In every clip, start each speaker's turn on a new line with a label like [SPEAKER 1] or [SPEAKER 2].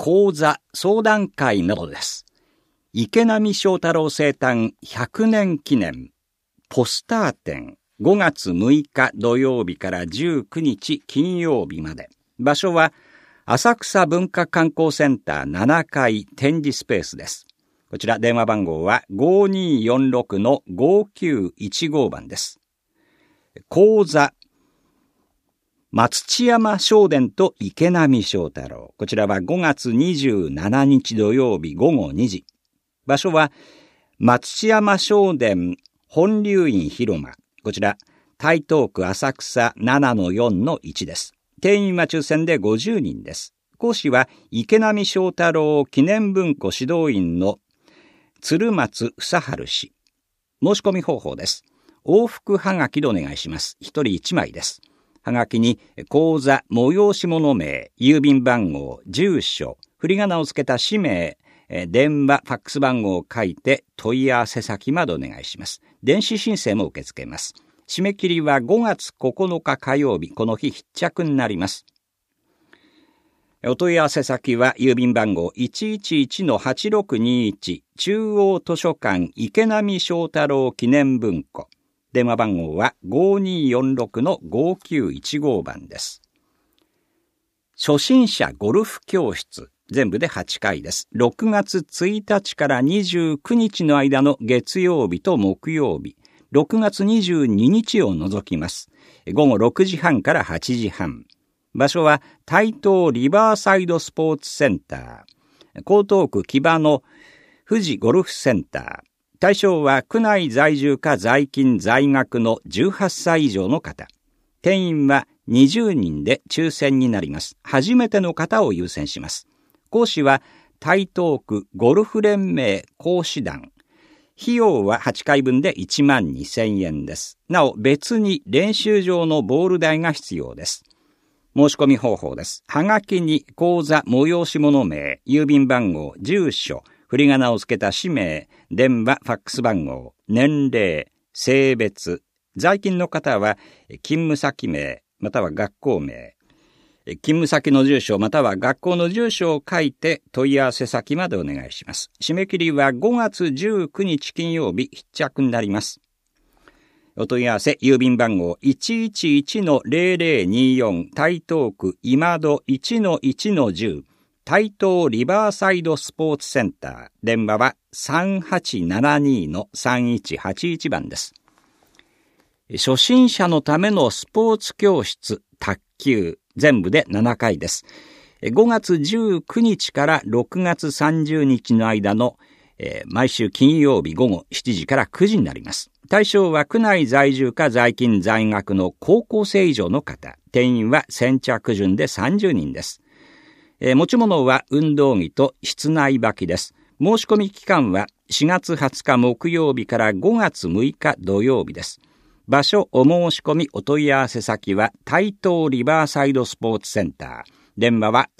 [SPEAKER 1] 講座、相談会などです。池波正太郎生誕100年記念ポスター展、5月6日土曜日から19日金曜日まで。場所は浅草文化観光センター7階展示スペースです。こちら電話番号は 5246-5915 番です。講座、松知山正殿と池波正太郎。こちらは5月27日土曜日午後2時。場所は松知山正殿本龍院広間。こちら台東区浅草 7-4-1 です。定員は抽選で50人です。講師は池波正太郎記念文庫指導員の鶴松房春氏。申し込み方法です。往復はがきでお願いします。1人1枚です。はがきに講座、催し物名、郵便番号、住所、振り仮名をつけた氏名、電話、ファックス番号を書いて問い合わせ先までお願いします。電子申請も受け付けます。締め切りは5月9日火曜日、この日必着になります。お問い合わせ先は郵便番号 111-8621 中央図書館池波正太郎記念文庫。電話番号は 5246-5915 番です。初心者ゴルフ教室。全部で8回です。6月1日から29日の間の月曜日と木曜日、6月22日を除きます。午後6時半から8時半。場所は台東リバーサイドスポーツセンター。江東区木場の富士ゴルフセンター。対象は区内在住か在勤在学の18歳以上の方。定員は20人で抽選になります。初めての方を優先します。講師は台東区ゴルフ連盟講師団。費用は8回分で12,000円です。なお別に練習場のボール代が必要です。申し込み方法です。はがきに講座、催し物名、郵便番号、住所、振り仮名をつけた氏名、電話、ファックス番号、年齢、性別、在勤の方は勤務先名または学校名、勤務先の住所または学校の住所を書いて問い合わせ先までお願いします。締め切りは5月19日金曜日必着になります。お問い合わせ郵便番号 111-0024 台東区今戸 1-1-10 台東リバーサイドスポーツセンター。電話は 3872-3181 番です。初心者のためのスポーツ教室卓球。全部で7回です。5月19日から6月30日の間の、毎週金曜日午後7時から9時になります。対象は区内在住か在勤在学の高校生以上の方。定員は先着順で30人です。持ち物は運動着と室内履きです。申し込み期間は4月20日木曜日から5月6日土曜日です。場所、お申し込み、お問い合わせ先は台東リバーサイドスポーツセンター。電話は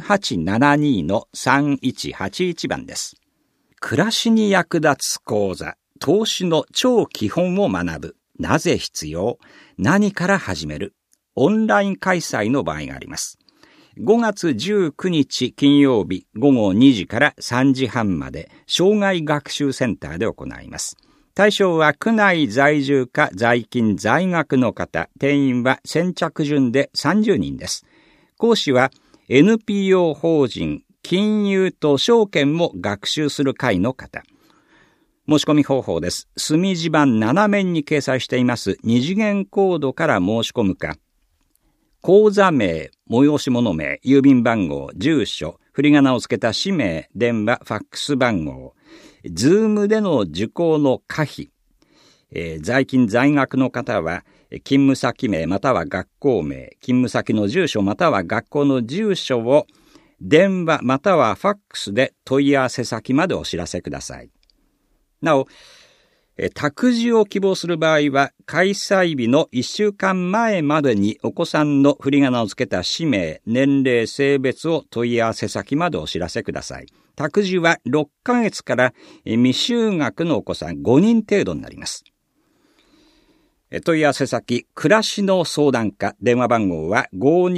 [SPEAKER 1] 3872-3181 番です。暮らしに役立つ講座、投資の超基本を学ぶ。なぜ必要？何から始める？オンライン開催の場合があります。5月19日金曜日午後2時から3時半まで、生涯学習センターで行います。対象は区内在住か在勤在学の方。定員は先着順で30人です。講師は NPO 法人金融と証券も学習する会の方。申し込み方法です。墨字盤7面に掲載しています二次元コードから申し込むか、講座名、催し物名、郵便番号、住所、振り仮名をつけた氏名、電話、ファックス番号、ズームでの受講の可否、在勤在学の方は勤務先名または学校名、勤務先の住所または学校の住所を電話またはファックスで問い合わせ先までお知らせください。なお、託児を希望する場合は開催日の1週間前までにお子さんの振り仮名をつけた氏名、年齢、性別を問い合わせ先までお知らせください。託児は6ヶ月から未就学のお子さん5人程度になります。 問い合わせ先、暮らしの相談課、電話番号は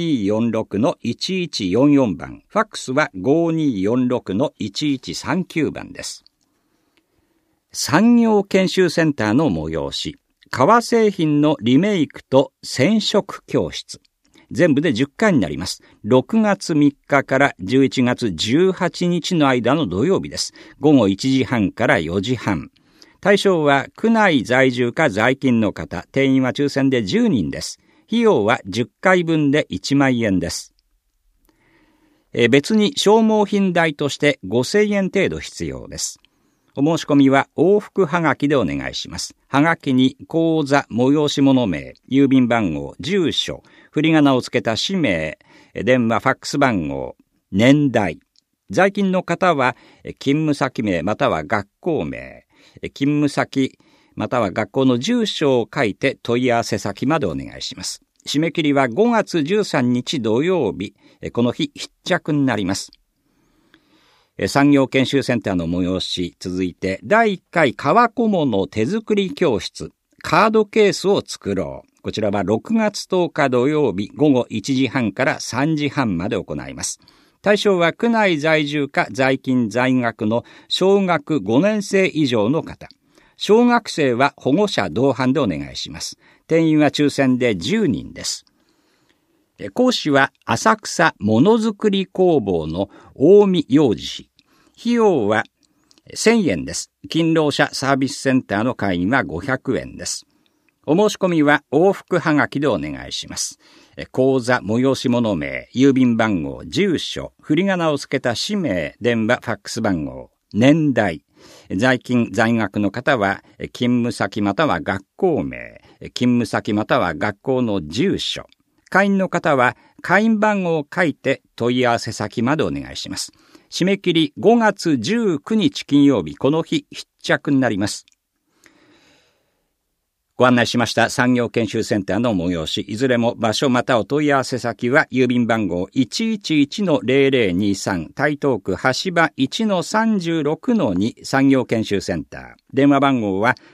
[SPEAKER 1] 5246-1144 番、ファックスは 5246-1139 番です。産業研修センターの催し、革製品のリメイクと染色教室。全部で10回になります。6月3日から11月18日の間の土曜日です。午後1時半から4時半。対象は区内在住か在勤の方、定員は抽選で10人です。費用は10回分で1万円です。別に消耗品代として5000円程度必要です。お申し込みは往復はがきでお願いします。はがきに口座、催し物名、郵便番号、住所、振り仮名をつけた氏名、電話、ファックス番号、年代。在勤の方は勤務先名または学校名、勤務先または学校の住所を書いて問い合わせ先までお願いします。締め切りは5月13日土曜日、この日必着になります。産業研修センターの催し、続いて第1回革小物手作り教室、カードケースを作ろう。こちらは6月10日土曜日午後1時半から3時半まで行います。対象は区内在住か在勤在学の小学5年生以上の方。小学生は保護者同伴でお願いします。定員は抽選で10人です。講師は浅草ものづくり工房の大見洋二氏。費用は1000円です。勤労者サービスセンターの会員は500円です。お申し込みは往復はがきでお願いします。口座、催し物名、郵便番号、住所、振り仮名をつけた氏名、電話、ファックス番号、年代。在勤在学の方は勤務先または学校名、勤務先または学校の住所。会員の方は会員番号を書いて問い合わせ先までお願いします。締め切り5月19日金曜日、この日必着になります。ご案内しました産業研修センターの催し、いずれも場所またお問い合わせ先は郵便番号 111-0023 台東区橋場 1-36-2 産業研修センター。電話番号は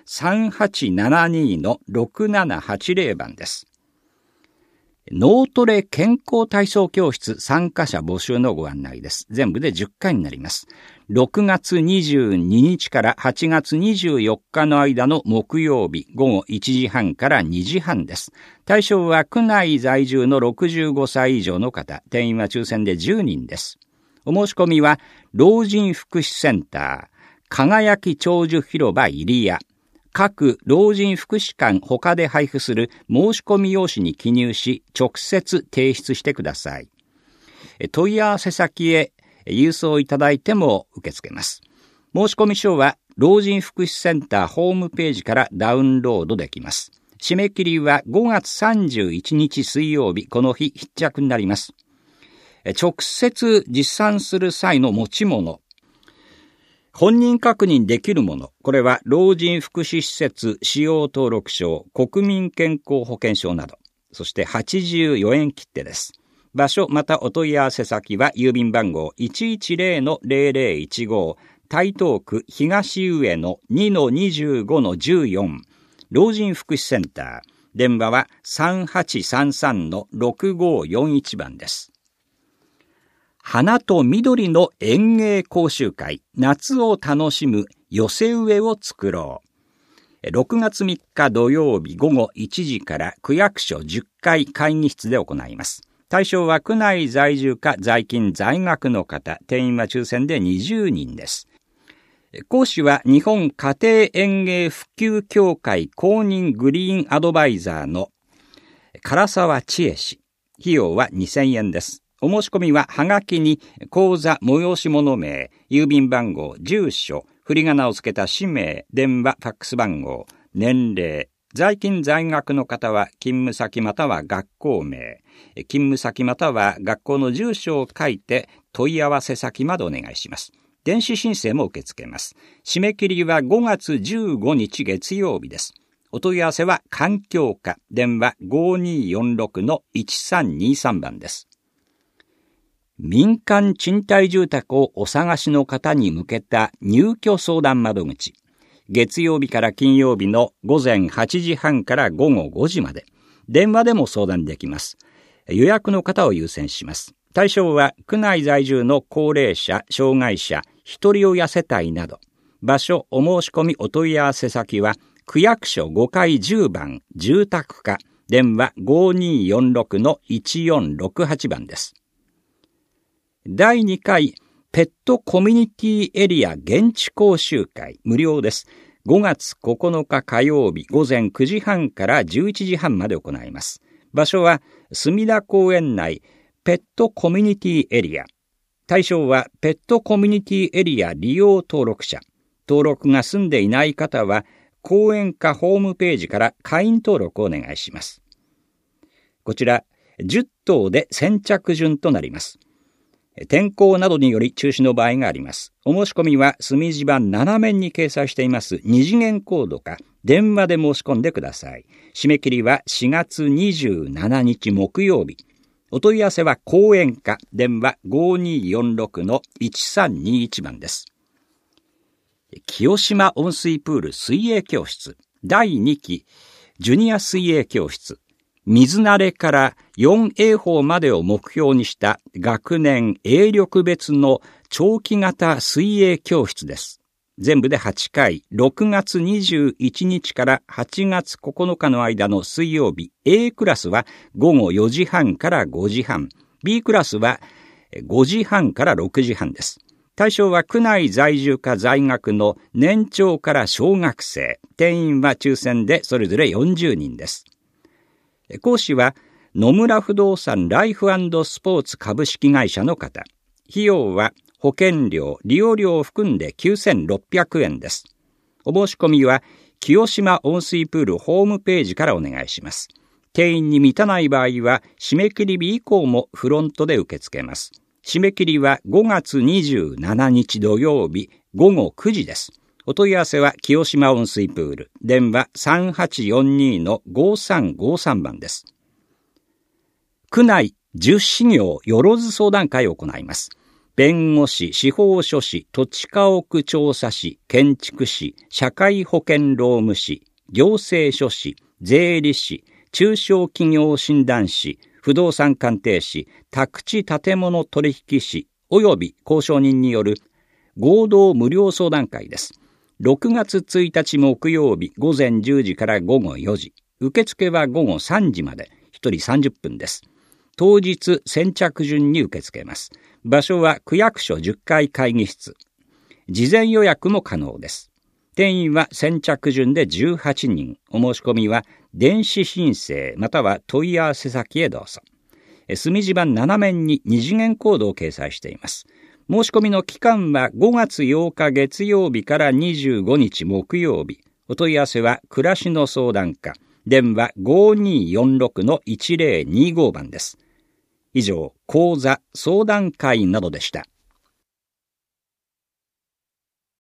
[SPEAKER 1] 3872-6780 番です。脳トレ健康体操教室参加者募集のご案内です。全部で10回になります。6月22日から8月24日の間の木曜日午後1時半から2時半です。対象は区内在住の65歳以上の方、定員は抽選で10人です。お申し込みは老人福祉センター、輝き長寿広場入谷、各老人福祉館他で配布する申し込み用紙に記入し、直接提出してください。問い合わせ先へ郵送いただいても受け付けます。申し込み書は老人福祉センターホームページからダウンロードできます。締め切りは5月31日水曜日、この日必着になります。直接持参する際の持ち物、本人確認できるもの、これは老人福祉施設使用登録証、国民健康保険証など、そして84円切手です。場所またお問い合わせ先は郵便番号 110-0015 台東区東上野 2-25-14 老人福祉センター。電話は 3833-6541 番です。花と緑の園芸講習会、夏を楽しむ寄せ植えを作ろう。6月3日土曜日午後1時から区役所10階会議室で行います。対象は区内在住か在勤在学の方、定員は抽選で20人です。講師は日本家庭園芸普及協会公認グリーンアドバイザーの唐沢千恵氏。費用は2000円です。お申し込みははがきに口座、催し物名、郵便番号、住所、振り仮名をつけた氏名、電話、ファックス番号、年齢、在勤在学の方は勤務先または学校名、勤務先または学校の住所を書いて問い合わせ先までお願いします。電子申請も受け付けます。締め切りは5月15日月曜日です。お問い合わせは環境課、電話 5246-1323 番です。民間賃貸住宅をお探しの方に向けた入居相談窓口。 月曜日から金曜日の午前8時半から午後5時まで。電話でも相談できます。予約の方を優先します。対象は区内在住の高齢者、障害者、一人親世帯など。場所、お申し込みお問い合わせ先は区役所5階10番住宅課、電話 5246-1468 番です。第2回ペットコミュニティエリア現地講習会無料です。5月9日火曜日午前9時半から11時半まで行います。場所は墨田公園内ペットコミュニティエリア。対象はペットコミュニティエリア利用登録者。登録が済んでいない方は公園課ホームページから会員登録をお願いします。こちら10頭で先着順となります。天候などにより中止の場合があります。お申し込みは墨字盤7面に掲載しています2次元コードか電話で申し込んでください。締め切りは4月27日木曜日。お問い合わせは公園課電話 5246-1321 番です。清島温水プール水泳教室第2期ジュニア水泳教室。水慣れから 4A 法までを目標にした学年泳力別の長期型水泳教室です。全部で8回、6月21日から8月9日の間の水曜日、A クラスは午後4時半から5時半、B クラスは5時半から6時半です。対象は区内在住か在学の年長から小学生、定員は抽選でそれぞれ40人です。講師は野村不動産ライフ&スポーツ株式会社の方。費用は保険料、利用料を含んで9600円です。お申し込みは清島温水プールホームページからお願いします。定員に満たない場合は締め切り日以降もフロントで受け付けます。締め切りは5月27日土曜日午後9時です。お問い合わせは清島温水プール電話 3842-5353 番です。区内10事業よろず相談会を行います。弁護士、司法書士、土地家屋調査士、建築士、社会保険労務士、行政書士、税理士、中小企業診断士、不動産鑑定士、宅地建物取引士及び交渉人による合同無料相談会です。6月1日木曜日午前10時から午後4時。受付は午後3時まで。1人30分です。当日先着順に受け付けます。場所は区役所10階会議室。事前予約も可能です。定員は先着順で18人。お申し込みは電子申請または問い合わせ先へどうぞ。墨字盤7面に2次元コードを掲載しています。申し込みの期間は5月8日月曜日から25日木曜日。お問い合わせは暮らしの相談課。電話 5246-1025 番です。以上、講座、相談会などでした。